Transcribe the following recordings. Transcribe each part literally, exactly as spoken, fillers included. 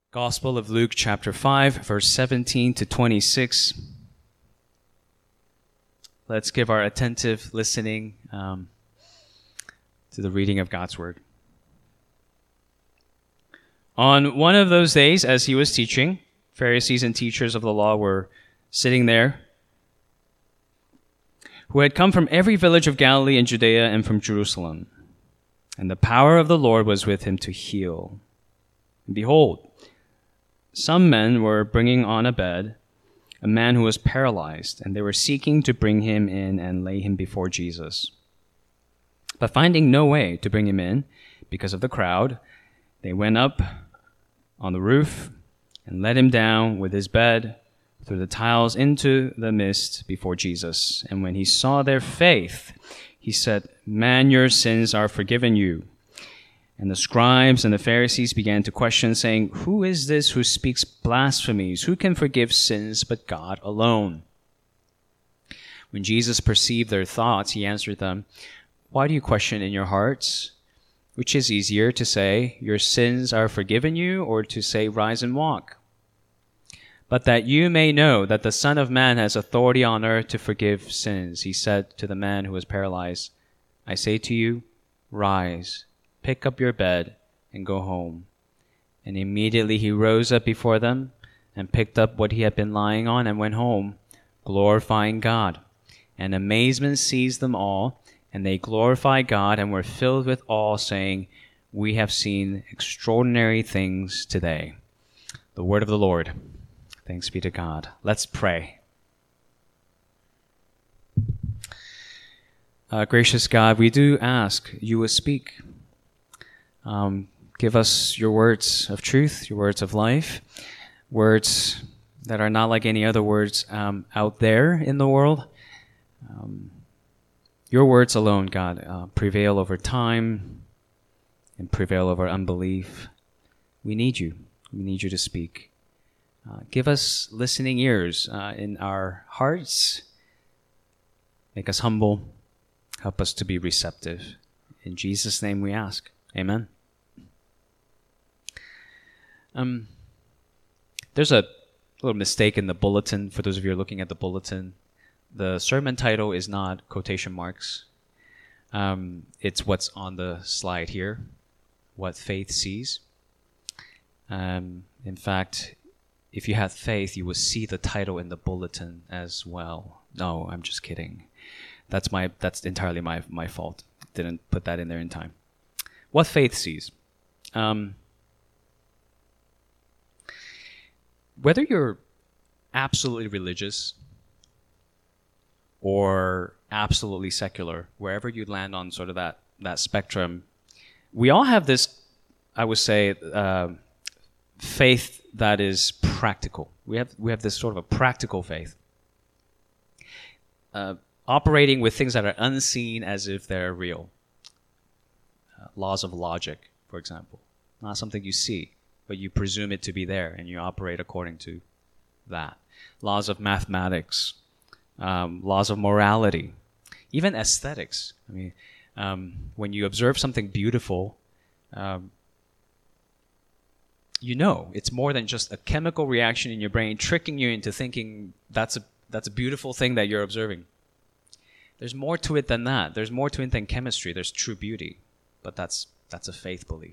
Gospel of Luke chapter five, verse seventeen to twenty-six. Let's give our attentive listening um, to the reading of God's word. On one of those days, as he was teaching, Pharisees and teachers of the law were sitting there, who had come from every village of Galilee and Judea and from Jerusalem. And the power of the Lord was with him to heal. And behold, some men were bringing on a bed a man who was paralyzed, and they were seeking to bring him in and lay him before Jesus. But finding no way to bring him in because of the crowd, they went up on the roof and let him down with his bed through the tiles into the mist before Jesus. And when he saw their faith, he said, "Man, your sins are forgiven you." And the scribes and the Pharisees began to question, saying, "Who is this who speaks blasphemies? Who can forgive sins but God alone?" When Jesus perceived their thoughts, he answered them, "Why do you question in your hearts? Which is easier, to say, 'Your sins are forgiven you,' or to say, 'Rise and walk'? But that you may know that the Son of Man has authority on earth to forgive sins," he said to the man who was paralyzed, "I say to you, rise, pick up your bed, and go home." And immediately he rose up before them and picked up what he had been lying on and went home, glorifying God. And amazement seized them all, and they glorified God and were filled with awe, saying, "We have seen extraordinary things today." The word of the Lord. Thanks be to God. Let's pray. Uh, gracious God, we do ask you will speak. Um, give us your words of truth, your words of life, words that are not like any other words um, out there in the world. Um, your words alone, God, uh, prevail over time and prevail over unbelief. We need you. We need you to speak. Uh, give us listening ears uh, in our hearts. Make us humble. Help us to be receptive. In Jesus' name we ask. Amen. Um, there's a little mistake in the bulletin. For those of you who are looking at the bulletin, the sermon title is not quotation marks. Um, it's what's on the slide here, What Faith Sees. Um, in fact, if you have faith, you will see the title in the bulletin as well. No, I'm just kidding. That's my that's entirely my my fault. Didn't put that in there in time. What faith sees. Um, whether you're absolutely religious or absolutely secular, wherever you land on sort of that, that spectrum, we all have this, I would say, uh, faith that is practical. We have we have this sort of a practical faith. Uh, operating with things that are unseen as if they're real. Uh, laws of logic, for example. Not something you see, but you presume it to be there, and you operate according to that. Laws of mathematics, um, laws of morality, even aesthetics. I mean, um, when you observe something beautiful, um, you know it's more than just a chemical reaction in your brain tricking you into thinking that's a that's a beautiful thing that you're observing. There's more to it than that. There's more to it than chemistry. There's true beauty, but that's that's a faith belief.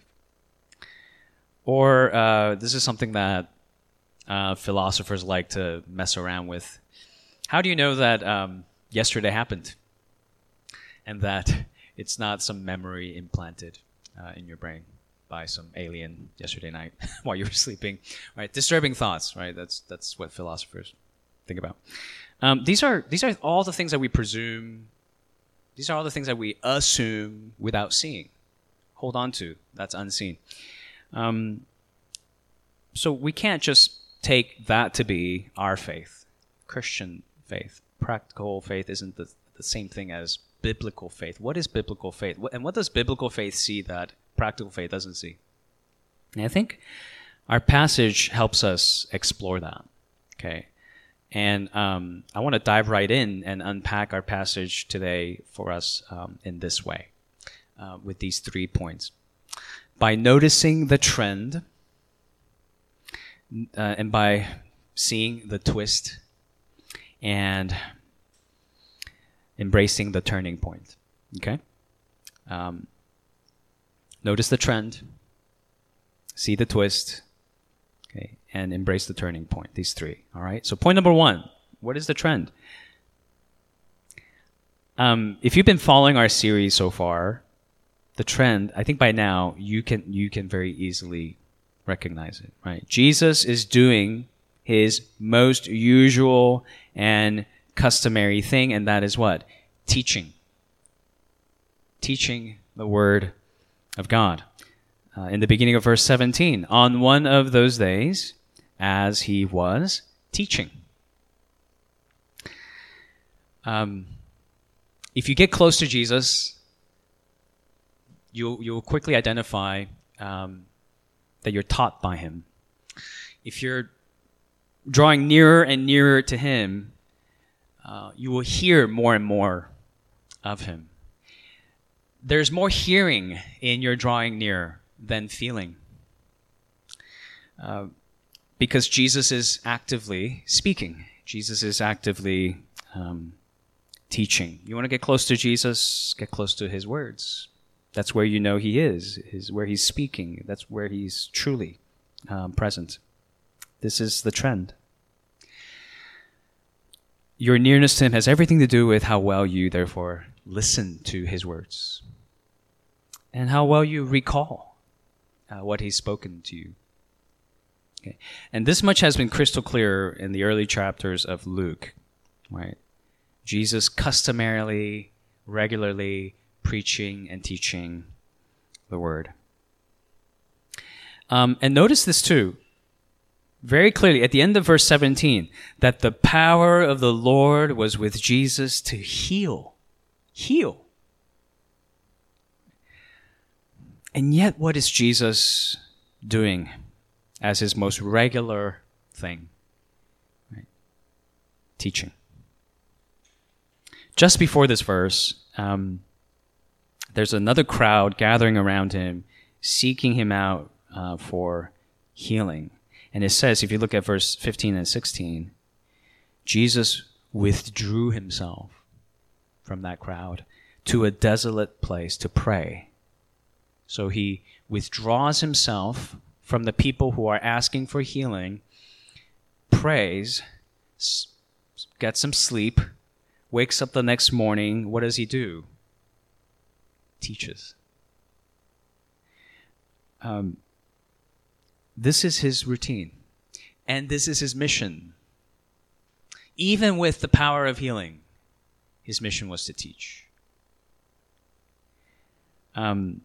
Or uh, this is something that uh, philosophers like to mess around with. How do you know that um, yesterday happened, and that it's not some memory implanted uh, in your brain by some alien yesterday night while you were sleeping? Right, disturbing thoughts. Right, that's that's what philosophers think about. Um, these are these are all the things that we presume. These are all the things that we assume without seeing, hold on to. That's unseen. Um, so we can't just take that to be our faith, Christian faith. Practical faith isn't the, the same thing as biblical faith. What is biblical faith? And what does biblical faith see that practical faith doesn't see? And I think our passage helps us explore that. Okay. And um, I want to dive right in and unpack our passage today for us um, in this way, uh, with these three points. By noticing the trend, uh, and by seeing the twist and embracing the turning point. Okay? Um, notice the trend, see the twist, okay, and embrace the turning point. These three. All right? So point number one, what is the trend? Um, if you've been following our series so far, the trend, I think by now you can you can very easily recognize it, right? Jesus is doing his most usual and customary thing, and that is what? Teaching. Teaching the word of God. Uh, in the beginning of verse seventeen, on one of those days, as he was teaching. Um, if you get close to Jesus, you'll, you'll quickly identify um, that you're taught by him. If you're drawing nearer and nearer to him, uh, you will hear more and more of him. There's more hearing in your drawing near than feeling. Uh, because Jesus is actively speaking. Jesus is actively um, teaching. You want to get close to Jesus, get close to his words. That's where you know he is, is where he's speaking. That's where he's truly um, present. This is the trend. Your nearness to him has everything to do with how well you, therefore, listen to his words and how well you recall uh, what he's spoken to you. Okay. And this much has been crystal clear in the early chapters of Luke, right? Jesus customarily, regularly preaching and teaching the word. Um, and notice this too, very clearly at the end of verse seventeen, that the power of the Lord was with Jesus to heal. Heal. And yet, what is Jesus doing as his most regular thing? Right? Teaching. Just before this verse, um, there's another crowd gathering around him, seeking him out uh, for healing. And it says, if you look at verse fifteen and sixteen, Jesus withdrew himself from that crowd to a desolate place to pray. So he withdraws himself from the people who are asking for healing, prays, gets some sleep, wakes up the next morning. What does he do? Teaches. Um, this is his routine, and this is his mission. Even with the power of healing, his mission was to teach. Um,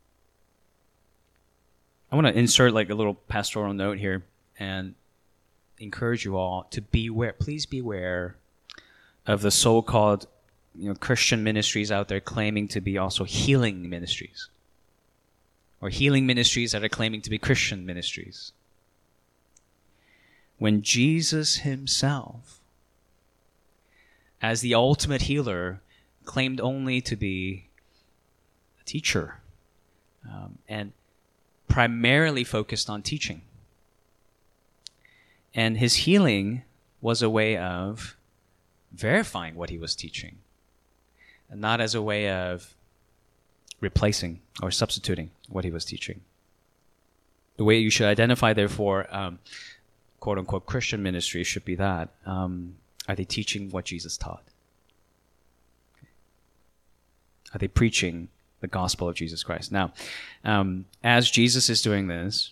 I want to insert like a little pastoral note here and encourage you all to beware. Please beware of the so-called, you know, Christian ministries out there claiming to be also healing ministries, or healing ministries that are claiming to be Christian ministries. When Jesus himself, as the ultimate healer, claimed only to be a teacher um, and primarily focused on teaching. And his healing was a way of verifying what he was teaching, and not as a way of replacing or substituting what he was teaching. The way you should identify, therefore, um, quote-unquote Christian ministry should be that. Um, are they teaching what Jesus taught? Are they preaching the gospel of Jesus Christ? Now, um, as Jesus is doing this,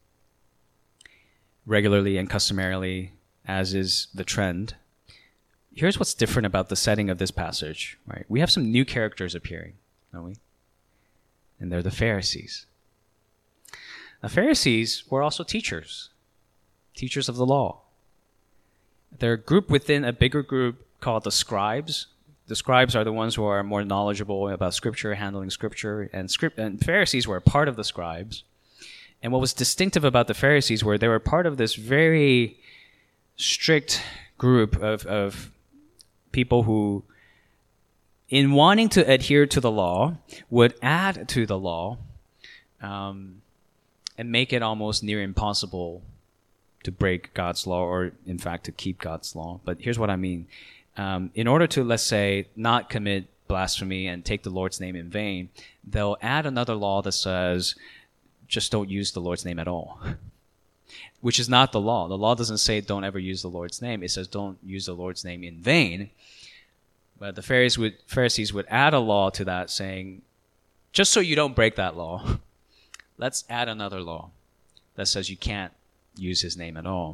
regularly and customarily, as is the trend, here's what's different about the setting of this passage, right? We have some new characters appearing, don't we? And they're the Pharisees. The Pharisees were also teachers, teachers of the law. They're a group within a bigger group called the scribes. The scribes are the ones who are more knowledgeable about Scripture, handling Scripture, and script. And Pharisees were a part of the scribes. And what was distinctive about the Pharisees were they were part of this very strict group of, of people who, in wanting to adhere to the law, would add to the law um, and make it almost near impossible to break God's law or, in fact, to keep God's law. But here's what I mean. Um, in order to, let's say, not commit blasphemy and take the Lord's name in vain, they'll add another law that says, just don't use the Lord's name at all, which is not the law. The law doesn't say don't ever use the Lord's name. It says don't use the Lord's name in vain. But the Pharisees would, Pharisees would add a law to that saying, just so you don't break that law, let's add another law that says you can't use his name at all.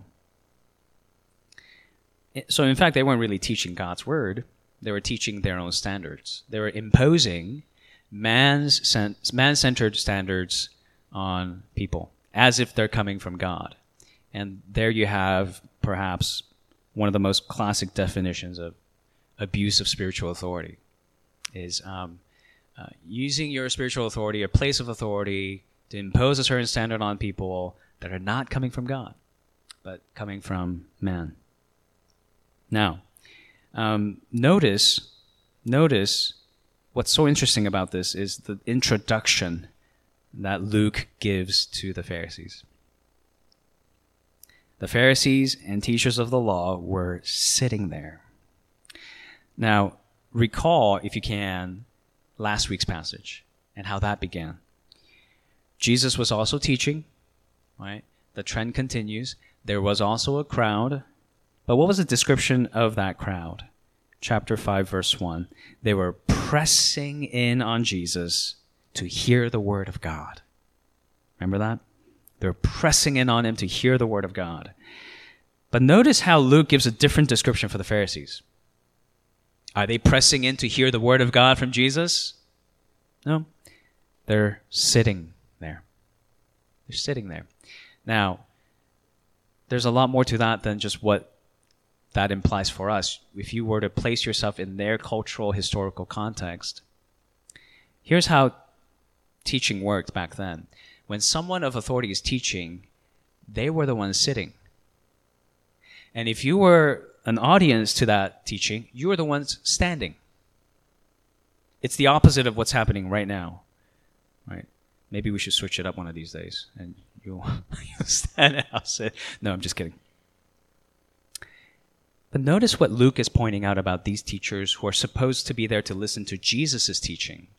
So in fact, they weren't really teaching God's word. They were teaching their own standards. They were imposing man's man-centered standards on people as if they're coming from God. And there you have perhaps one of the most classic definitions of abuse of spiritual authority is um, uh, using your spiritual authority, a place of authority, to impose a certain standard on people that are not coming from God, but coming from man. Now, um, notice, notice what's so interesting about this is the introduction that Luke gives to the Pharisees. The Pharisees and teachers of the law were sitting there. Now, recall, if you can, last week's passage and how that began. Jesus was also teaching, right? The trend continues. There was also a crowd. But what was the description of that crowd? Chapter five, verse one. They were pressing in on Jesus to hear the word of God. Remember that? They were pressing in on him to hear the word of God. But notice how Luke gives a different description for the Pharisees. Are they pressing in to hear the word of God from Jesus? No. They're sitting there. They're sitting there. Now, there's a lot more to that than just what that implies for us. If you were to place yourself in their cultural, historical context, here's how teaching worked back then. When someone of authority is teaching, they were the ones sitting. And if you were an audience to that teaching, you were the ones standing. It's the opposite of what's happening right now, right? Maybe we should switch it up one of these days, and you'll, you'll stand and I'll sit. No, I'm just kidding. But notice what Luke is pointing out about these teachers who are supposed to be there to listen to Jesus' teaching.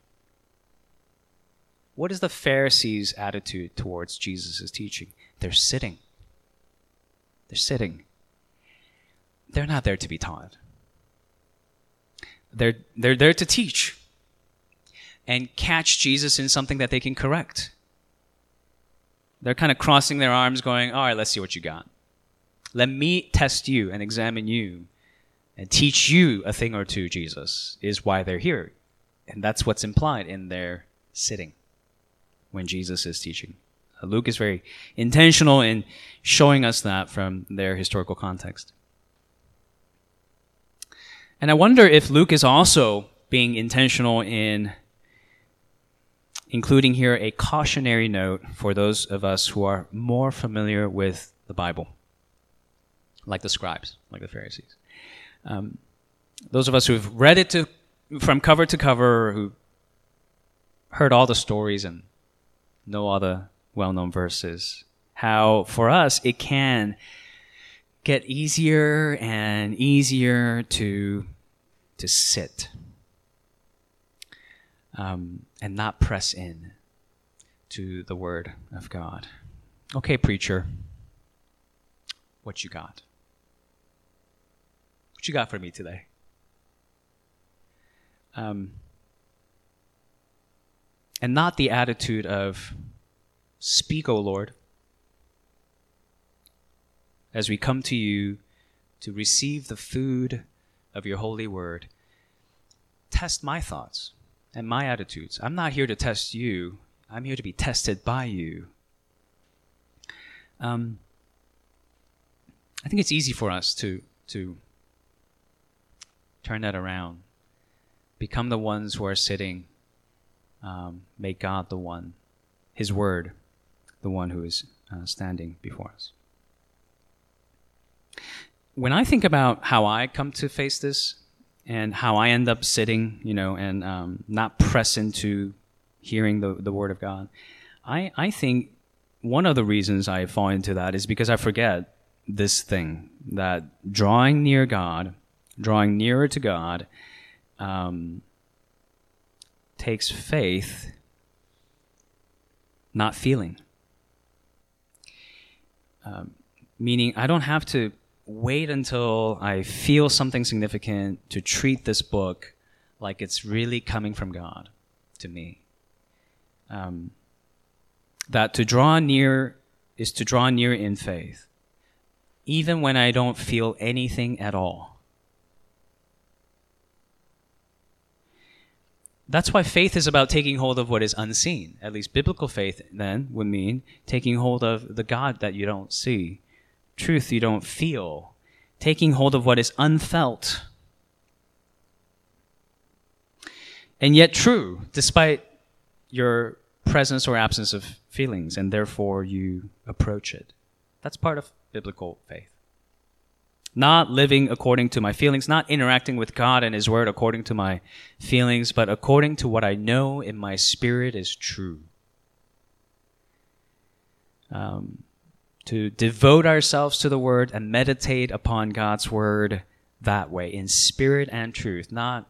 What is the Pharisees' attitude towards Jesus' teaching? They're sitting. They're sitting. They're not there to be taught. They're, they're there to teach and catch Jesus in something that they can correct. They're kind of crossing their arms going, all right, let's see what you got. Let me test you and examine you and teach you a thing or two, Jesus, is why they're here. And that's what's implied in their sitting when Jesus is teaching. Uh, Luke is very intentional in showing us that from their historical context. And I wonder if Luke is also being intentional in including here a cautionary note for those of us who are more familiar with the Bible, like the scribes, like the Pharisees. Um, those of us who've read it to, from cover to cover, who heard all the stories and know all the well-known verses, how for us it can get easier and easier to to sit um, and not press in to the Word of God. Okay, preacher, what you got? What you got for me today? Um, and not the attitude of, speak, O Lord, as we come to you to receive the food of your holy word. Test my thoughts and my attitudes. I'm not here to test you. I'm here to be tested by you. Um, I think it's easy for us to to turn that around. Become the ones who are sitting. Um, make God the one, His word, the one who is uh, standing before us. When I think about how I come to face this and how I end up sitting, you know, and um, not press into hearing the, the word of God, I, I think one of the reasons I fall into that is because I forget this thing, that drawing near God, drawing nearer to God, um, takes faith, not feeling. Um, meaning I don't have to wait until I feel something significant to treat this book like it's really coming from God to me. Um, that to draw near is to draw near in faith, even when I don't feel anything at all. That's why faith is about taking hold of what is unseen. At least biblical faith, then, would mean taking hold of the God that you don't see, truth you don't feel, taking hold of what is unfelt. And yet true, despite your presence or absence of feelings, and therefore you approach it. That's part of biblical faith. Not living according to my feelings, not interacting with God and His Word according to my feelings, but according to what I know in my spirit is true. Um, to devote ourselves to the Word and meditate upon God's Word that way, in spirit and truth, not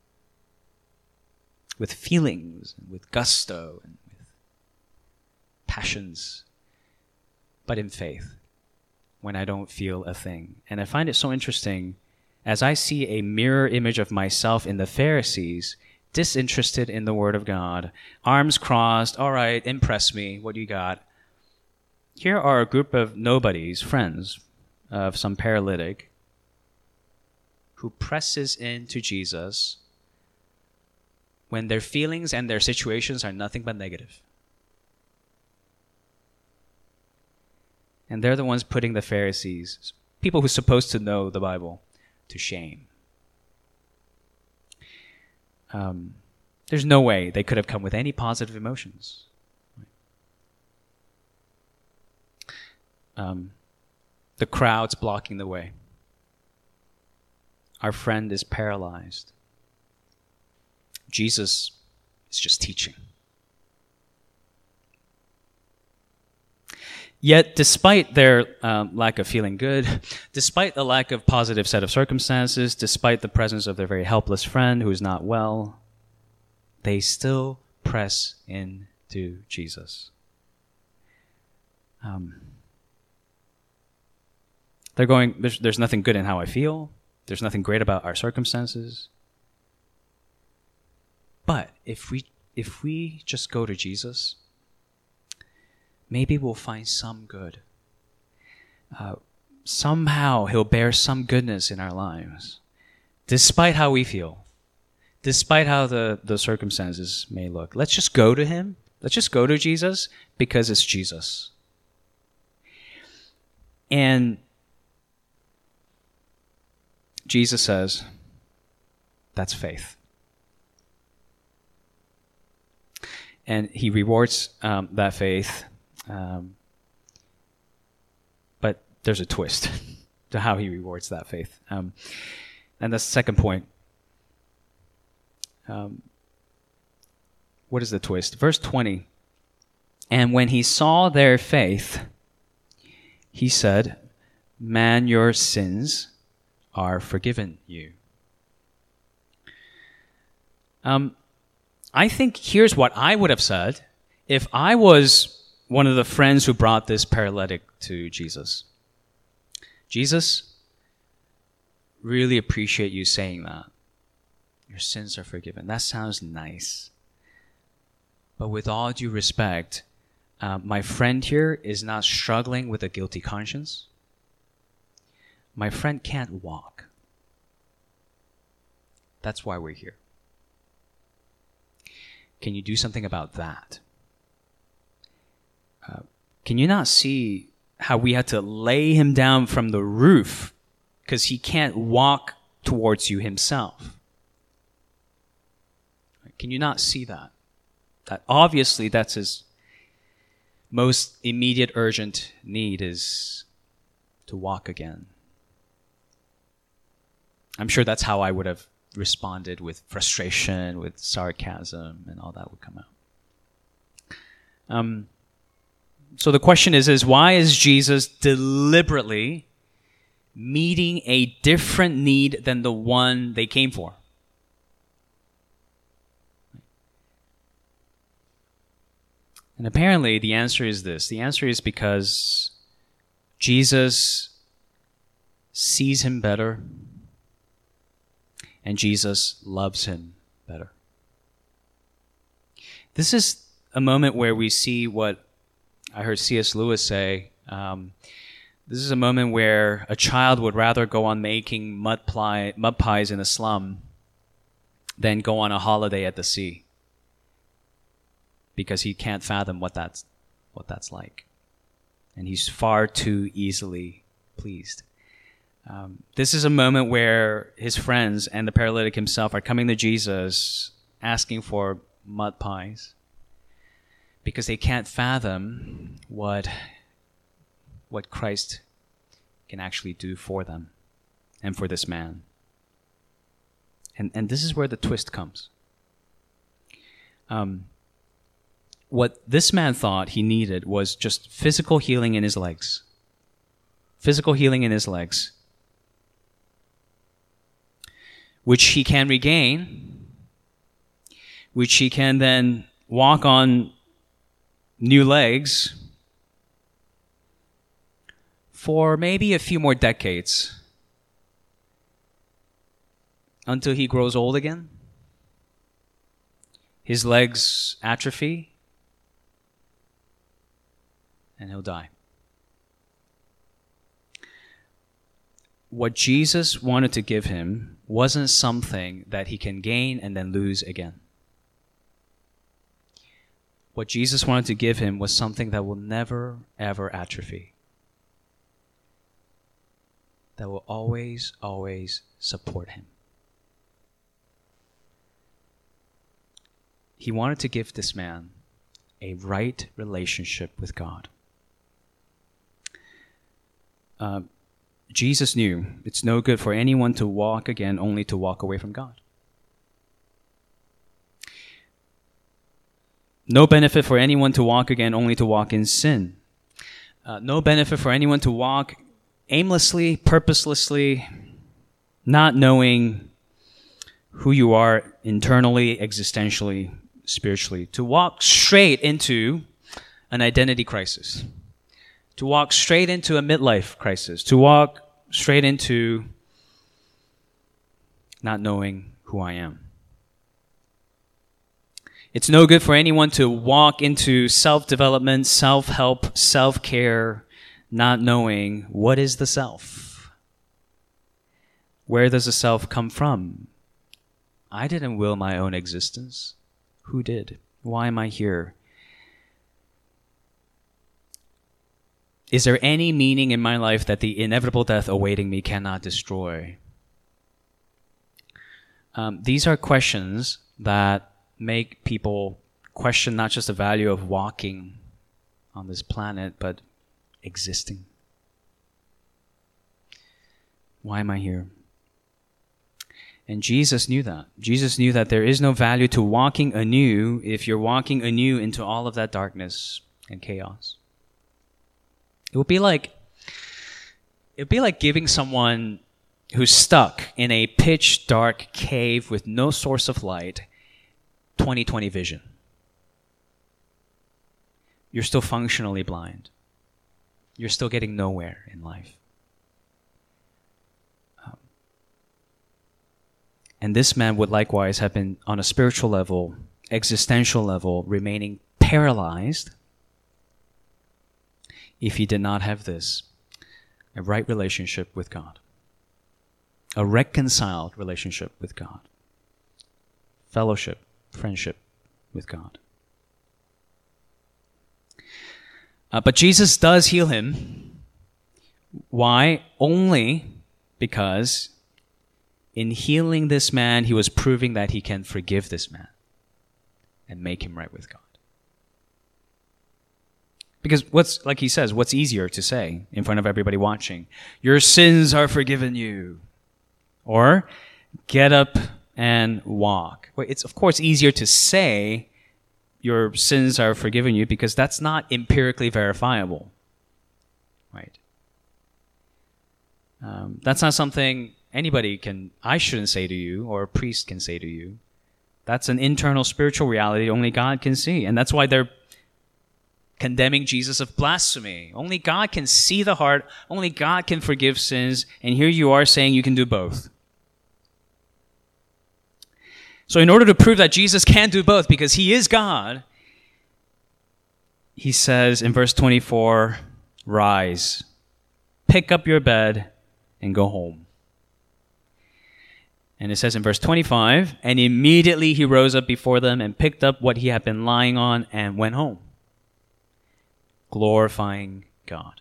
with feelings, with gusto, and with passions, but in faith. When I don't feel a thing. And I find it so interesting as I see a mirror image of myself in the Pharisees, disinterested in the Word of God, arms crossed, all right, impress me, what do you got? Here are a group of nobodies, friends of some paralytic, who presses into Jesus when their feelings and their situations are nothing but negative. And they're the ones putting the Pharisees, people who are supposed to know the Bible, to shame. Um, there's no way they could have come with any positive emotions. Um, the crowd's blocking the way. Our friend is paralyzed. Jesus is just teaching. Yet, despite their um, lack of feeling good, despite the lack of positive set of circumstances, despite the presence of their very helpless friend who is not well, they still press into Jesus. Um, they're going, there's, there's nothing good in how I feel. There's nothing great about our circumstances. But if we if we just go to Jesus, maybe we'll find some good. Uh, somehow He'll bear some goodness in our lives, despite how we feel, despite how the, the circumstances may look. Let's just go to Him. Let's just go to Jesus because it's Jesus. And Jesus says, that's faith. And He rewards um, that faith. Um, but there's a twist to how He rewards that faith. Um, and the second point. Um, what is the twist? Verse twenty. And when He saw their faith, He said, "Man, your sins are forgiven you." Um, I think here's what I would have said if I was one of the friends who brought this paralytic to Jesus. Jesus, really appreciate you saying that. Your sins are forgiven. That sounds nice. But with all due respect, uh, my friend here is not struggling with a guilty conscience. My friend can't walk. That's why we're here. Can you do something about that? Uh, can you not see how we had to lay him down from the roof because he can't walk towards you himself? Can you not see that? That obviously that's his most immediate urgent need, is to walk again. I'm sure that's how I would have responded, with frustration, with sarcasm, and all that would come out. Um, so the question is, is why is Jesus deliberately meeting a different need than the one they came for. And apparently the answer is this. The answer is because Jesus sees him better and Jesus loves him better. This is a moment where we see what I heard C S Lewis say. Um, this is a moment where a child would rather go on making mud, pie, mud pies in a slum than go on a holiday at the sea, because he can't fathom what that's, what that's like. And he's far too easily pleased. Um, this is a moment where his friends and the paralytic himself are coming to Jesus asking for mud pies because they can't fathom what, what Christ can actually do for them and for this man. And, and this is where the twist comes. Um, what this man thought he needed was just physical healing in his legs. Physical healing in his legs, which he can regain, which he can then walk on new legs for maybe a few more decades until he grows old again. His legs atrophy, and he'll die. What Jesus wanted to give him wasn't something that he can gain and then lose again. What Jesus wanted to give him was something that will never, ever atrophy. That will always, always support him. He wanted to give this man a right relationship with God. Uh, Jesus knew it's no good for anyone to walk again only to walk away from God. No benefit for anyone to walk again only to walk in sin. Uh, no benefit for anyone to walk aimlessly, purposelessly, not knowing who you are internally, existentially, spiritually. To walk straight into an identity crisis. To walk straight into a midlife crisis. To walk straight into not knowing who I am. It's no good for anyone to walk into self-development, self-help, self-care, not knowing what is the self. Where does the self come from? I didn't will my own existence. Who did? Why am I here? Is there any meaning in my life that the inevitable death awaiting me cannot destroy? Um, these are questions that make people question not just the value of walking on this planet, but existing. Why am I here? And Jesus knew that. Jesus knew that there is no value to walking anew if you're walking anew into all of that darkness and chaos. It would be like, it would be like giving someone who's stuck in a pitch dark cave with no source of light twenty twenty vision. You're still functionally blind. You're still getting nowhere in life. Um, and this man would likewise have been, on a spiritual level, existential level, remaining paralyzed if he did not have this, a right relationship with God, a reconciled relationship with God, fellowship, friendship with God. Uh, but Jesus does heal him. Why? Only because in healing this man, he was proving that he can forgive this man and make him right with God. Because what's, like he says, what's easier to say in front of everybody watching? Your sins are forgiven you. Or, get up and walk. Well, it's of course easier to say your sins are forgiven you because that's not empirically verifiable. Right? Um, that's not something anybody can, I shouldn't say to you, or a priest can say to you. That's an internal spiritual reality only God can see. And that's why they're condemning Jesus of blasphemy. Only God can see the heart. Only God can forgive sins. And here you are saying you can do both. So in order to prove that Jesus can do both, because he is God, he says in verse twenty-four, rise, pick up your bed, and go home. And it says in verse twenty-five, and immediately he rose up before them and picked up what he had been lying on and went home, glorifying God.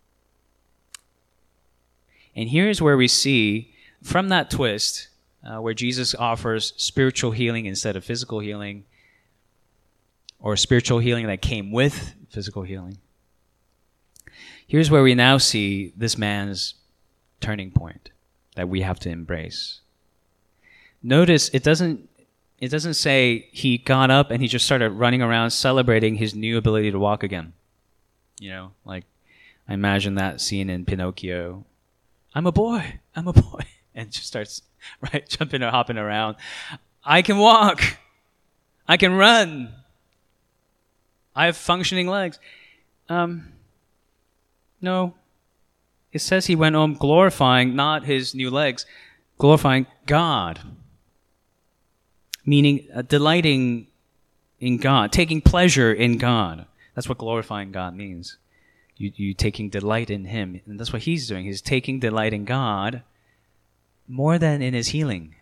And here's where we see, from that twist, uh, where Jesus offers spiritual healing instead of physical healing, or spiritual healing that came with physical healing. Here's where we now see this man's turning point that we have to embrace. Notice it doesn't it doesn't say he got up and he just started running around celebrating his new ability to walk again. You know, like I imagine that scene in Pinocchio. I'm a boy, I'm a boy. And just starts, right, jumping or hopping around. I can walk. I can run. I have functioning legs. Um, no. It says he went home glorifying not his new legs, glorifying God. Meaning uh, delighting in God, taking pleasure in God. That's what glorifying God means. You, you taking delight in him. And that's what he's doing. He's taking delight in God more than in his healing.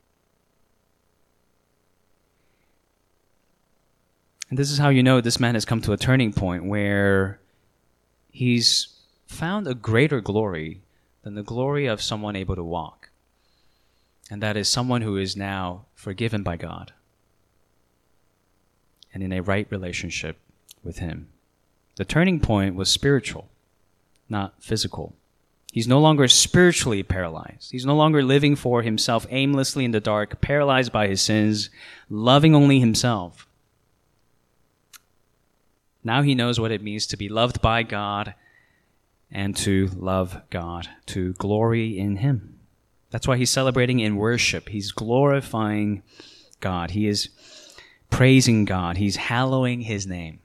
And this is how you know this man has come to a turning point where he's found a greater glory than the glory of someone able to walk. And that is someone who is now forgiven by God and in a right relationship with him. The turning point was spiritual, not physical. He's no longer spiritually paralyzed. He's no longer living for himself aimlessly in the dark, paralyzed by his sins, loving only himself. Now he knows what it means to be loved by God and to love God, to glory in him. That's why he's celebrating in worship. He's glorifying God. He is praising God. He's hallowing his name.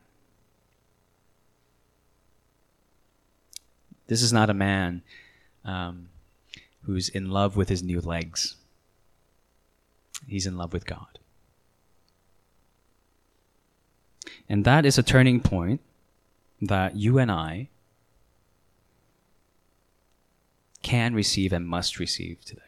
This is not a man um, who's in love with his new legs. He's in love with God. And that is a turning point that you and I can receive and must receive today.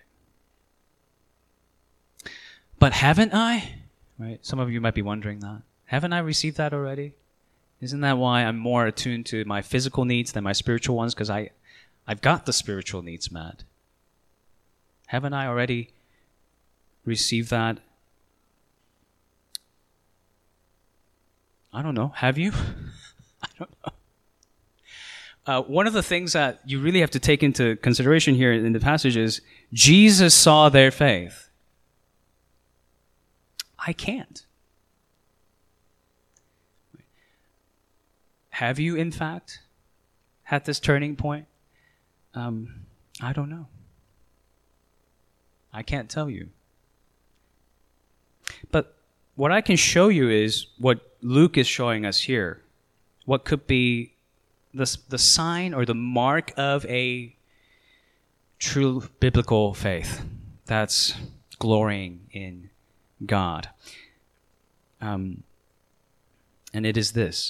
But haven't I? Right? Some of you might be wondering that. Haven't I received that already? Isn't that why I'm more attuned to my physical needs than my spiritual ones? Because I, I've got the spiritual needs met. Haven't I already received that? I don't know. Have you? I don't know. Uh, one of the things that you really have to take into consideration here in the passage is Jesus saw their faith. I can't. Have you, in fact, had this turning point? Um, I don't know. I can't tell you. But what I can show you is what Luke is showing us here. What could be the, the sign or the mark of a true biblical faith. That's glorying in God. Um, and it is this.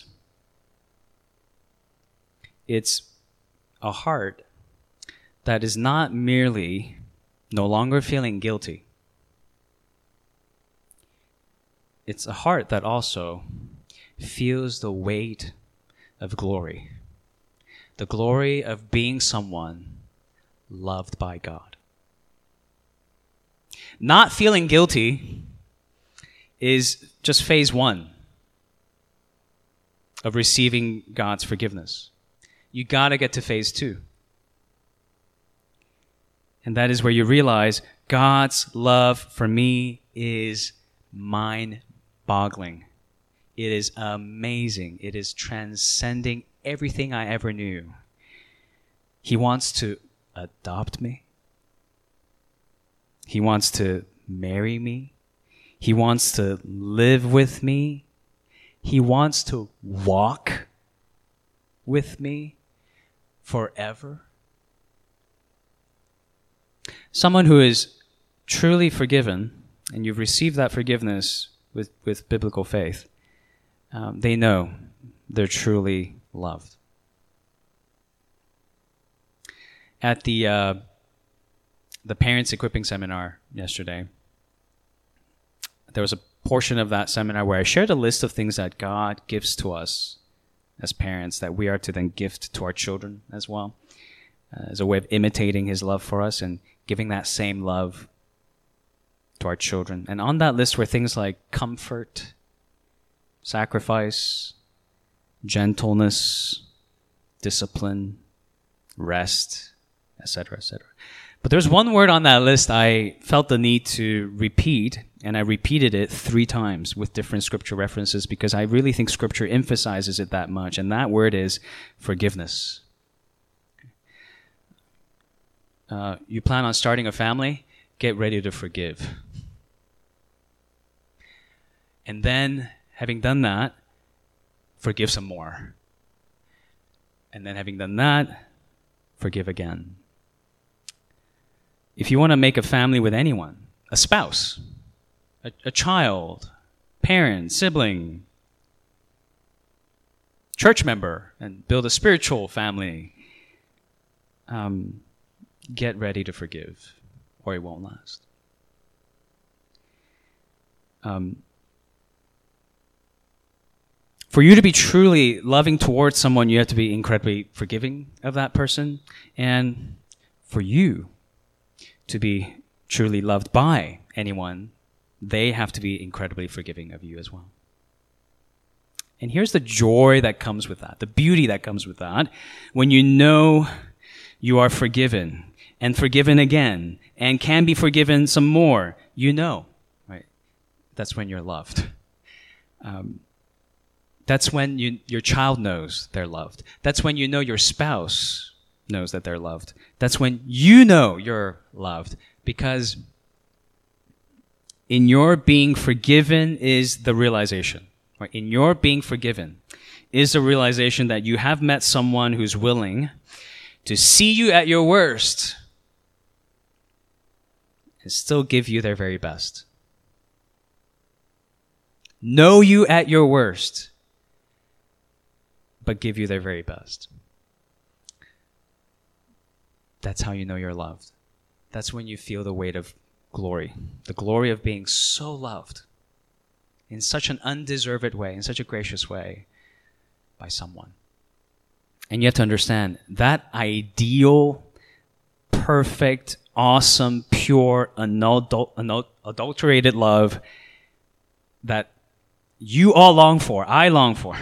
It's a heart that is not merely no longer feeling guilty. It's a heart that also feels the weight of glory. The glory of being someone loved by God. Not feeling guilty is just phase one of receiving God's forgiveness. You gotta get to phase two. And that is where you realize God's love for me is mind-boggling. It is amazing. It is transcending everything I ever knew. He wants to adopt me. He wants to marry me. He wants to live with me. He wants to walk with me forever. Someone who is truly forgiven, and you've received that forgiveness with, with biblical faith, um, they know they're truly loved. At the uh, the parents equipping seminar yesterday, there was a portion of that seminar where I shared a list of things that God gives to us as parents that we are to then gift to our children as well, uh, as a way of imitating his love for us and giving that same love to our children. And on that list were things like comfort, sacrifice, gentleness, discipline, rest, et cetera, et cetera. But there's one word on that list I felt the need to repeat, and I repeated it three times with different scripture references because I really think scripture emphasizes it that much, and that word is forgiveness. Uh, you plan on starting a family? Get ready to forgive. And then, having done that, forgive some more. And then having done that, forgive again. If you want to make a family with anyone, a spouse, a, a child, parent, sibling, church member, and build a spiritual family, um, get ready to forgive, or it won't last. Um, For you to be truly loving towards someone, you have to be incredibly forgiving of that person. And for you to be truly loved by anyone, they have to be incredibly forgiving of you as well. And here's the joy that comes with that, the beauty that comes with that. When you know you are forgiven and forgiven again and can be forgiven some more, you know, right? That's when you're loved. Um, That's when you, your child knows they're loved. That's when you know your spouse knows that they're loved. That's when you know you're loved. Because in your being forgiven is the realization. Right? In your being forgiven is the realization that you have met someone who's willing to see you at your worst and still give you their very best. Know you at your worst, but give you their very best. That's how you know you're loved. That's when you feel the weight of glory. The glory of being so loved in such an undeserved way, in such a gracious way by someone. And you have to understand that ideal, perfect, awesome, pure, unadul- unadulterated love that you all long for, I long for,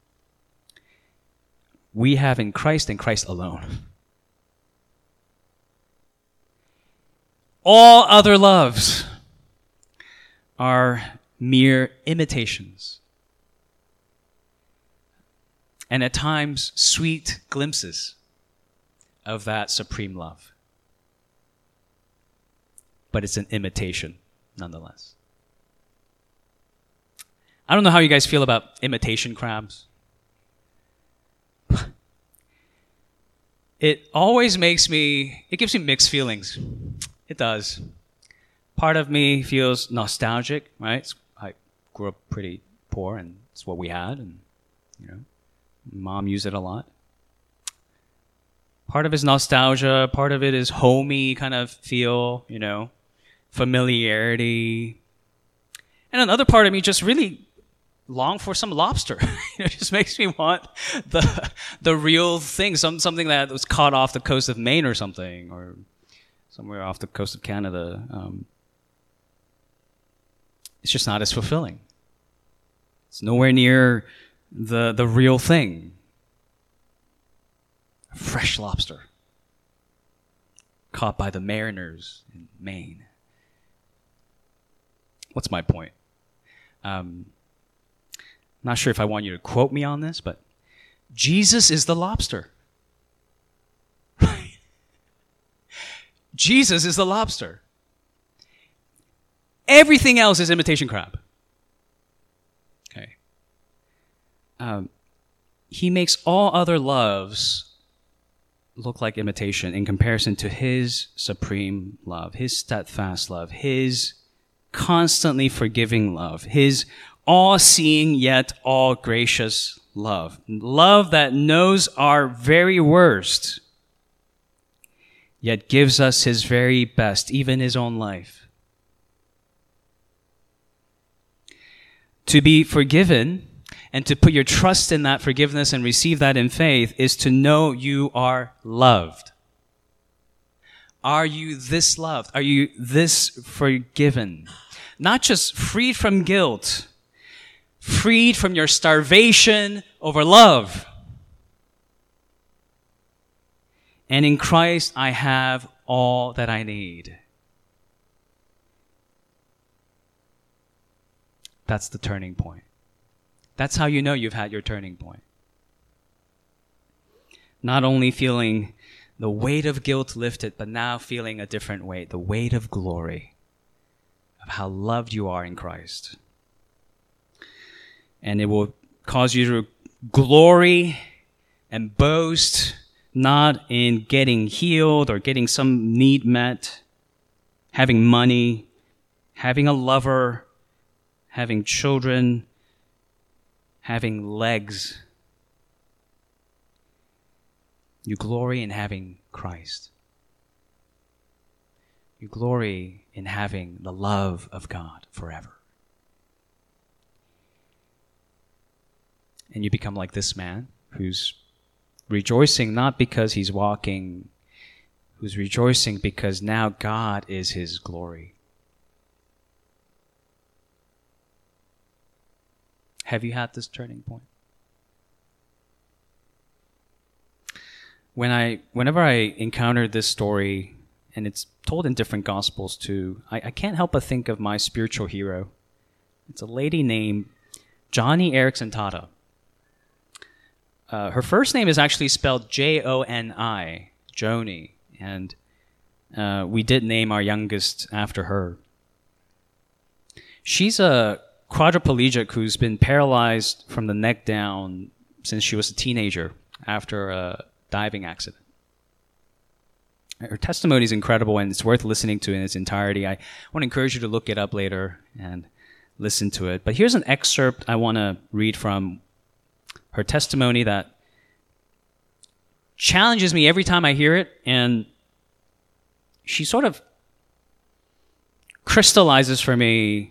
we have in Christ and Christ alone. All other loves are mere imitations. And at times, sweet glimpses of that supreme love. But it's an imitation, nonetheless. I don't know how you guys feel about imitation crabs. It always makes me, it gives me mixed feelings. It does. Part of me feels nostalgic, right? I grew up pretty poor and it's what we had, and you know, mom used it a lot. Part of it is nostalgia, part of it is homey kind of feel, you know, familiarity. And another part of me just really long for some lobster. It just makes me want the the real thing, some something that was caught off the coast of Maine or something, or somewhere off the coast of Canada. Um, it's just not as fulfilling. It's nowhere near the the real thing. Fresh lobster caught by the mariners in Maine. What's my point? Um, Not sure if I want you to quote me on this, but Jesus is the lobster. Jesus is the lobster. Everything else is imitation crab. Okay. Um, he makes all other loves look like imitation in comparison to his supreme love, his steadfast love, his constantly forgiving love, his all-seeing yet all-gracious love. Love that knows our very worst, yet gives us his very best, even his own life. To be forgiven and to put your trust in that forgiveness and receive that in faith is to know you are loved. Are you this loved? Are you this forgiven? Not just freed from guilt, freed from your starvation over love. And in Christ, I have all that I need. That's the turning point. That's how you know you've had your turning point. Not only feeling the weight of guilt lifted, but now feeling a different weight, the weight of glory, of how loved you are in Christ. And it will cause you to glory and boast, not in getting healed or getting some need met, having money, having a lover, having children, having legs. You glory in having Christ. You glory in having the love of God forever. And you become like this man who's rejoicing not because he's walking, who's rejoicing because now God is his glory. Have you had this turning point? When I, whenever I encounter this story, and it's told in different gospels too, I, I can't help but think of my spiritual hero. It's a lady named Joni Eareckson Tada. Uh, her first name is actually spelled J O N I, Joni, and uh, we did name our youngest after her. She's a quadriplegic who's been paralyzed from the neck down since she was a teenager after a diving accident. Her testimony is incredible and it's worth listening to in its entirety. I want to encourage you to look it up later and listen to it. But here's an excerpt I want to read from her testimony that challenges me every time I hear it, and she sort of crystallizes for me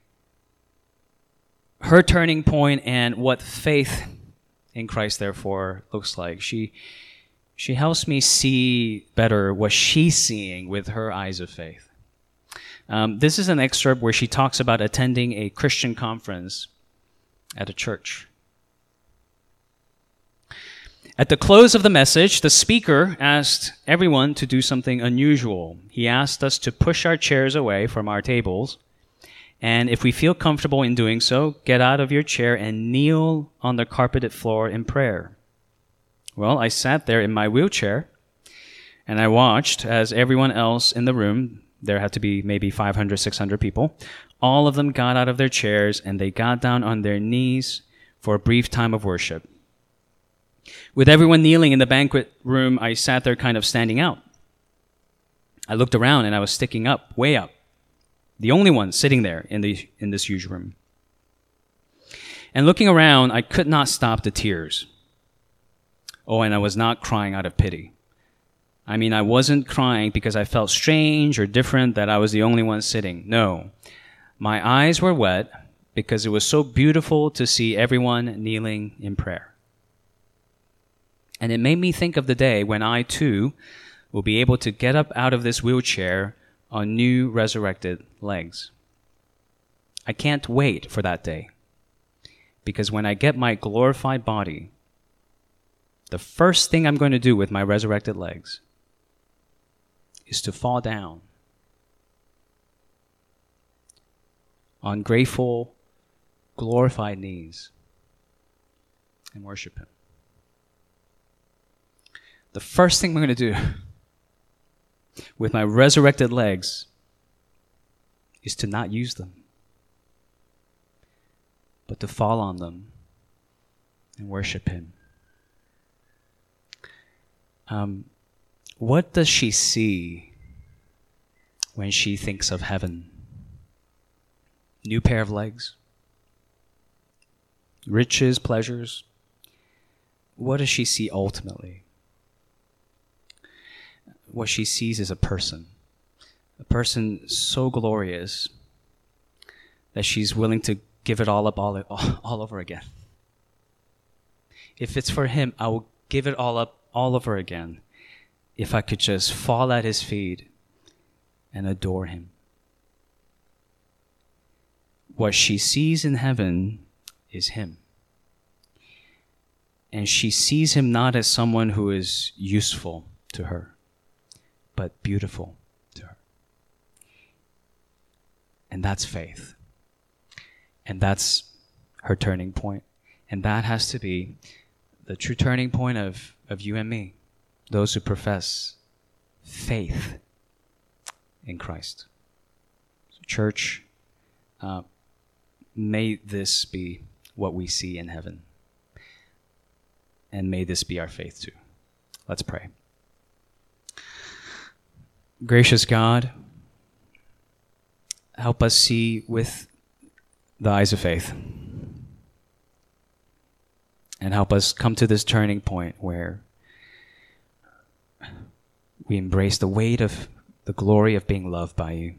her turning point and what faith in Christ, therefore, looks like. She she helps me see better what she's seeing with her eyes of faith. Um, this is an excerpt where she talks about attending a Christian conference at a church. At the close of the message, the speaker asked everyone to do something unusual. He asked us to push our chairs away from our tables, and if we feel comfortable in doing so, get out of your chair and kneel on the carpeted floor in prayer. Well, I sat there in my wheelchair, and I watched as everyone else in the room, there had to be maybe five hundred, six hundred people, all of them got out of their chairs and they got down on their knees for a brief time of worship. With everyone kneeling in the banquet room, I sat there kind of standing out. I looked around and I was sticking up, way up. The only one sitting there in the in this huge room. And looking around, I could not stop the tears. Oh, and I was not crying out of pity. I mean, I wasn't crying because I felt strange or different that I was the only one sitting. No. My eyes were wet because it was so beautiful to see everyone kneeling in prayer. And it made me think of the day when I, too, will be able to get up out of this wheelchair on new resurrected legs. I can't wait for that day. Because when I get my glorified body, the first thing I'm going to do with my resurrected legs is to fall down on grateful, glorified knees and worship Him. The first thing I'm going to do with my resurrected legs is to not use them, but to fall on them and worship him. Um, what does she see when she thinks of heaven? New pair of legs? Riches, pleasures? What does she see ultimately? What she sees is a person. A person so glorious that she's willing to give it all up all, all over again. If it's for him, I will give it all up all over again if I could just fall at his feet and adore him. What she sees in heaven is him. And she sees him not as someone who is useful to her, but beautiful to her. And that's faith. And that's her turning point. And that has to be the true turning point of, of you and me, those who profess faith in Christ. So church, uh, may this be what we see in heaven. And may this be our faith too. Let's pray. Gracious God, help us see with the eyes of faith. And help us come to this turning point where we embrace the weight of the glory of being loved by you.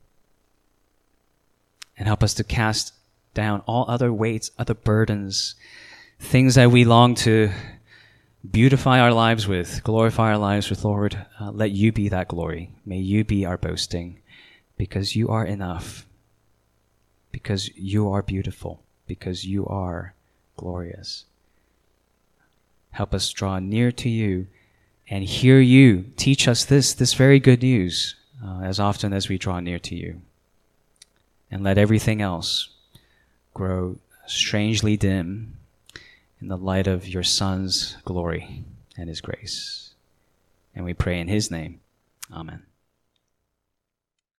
And help us to cast down all other weights, other burdens, things that we long to beautify our lives with, glorify our lives with, Lord. Uh, let you be that glory. May you be our boasting, because you are enough, because you are beautiful, because you are glorious. Help us draw near to you and hear you. Teach us this, this very good news uh, as often as we draw near to you. And let everything else grow strangely dim in the light of your Son's glory and his grace. And we pray in his name. Amen.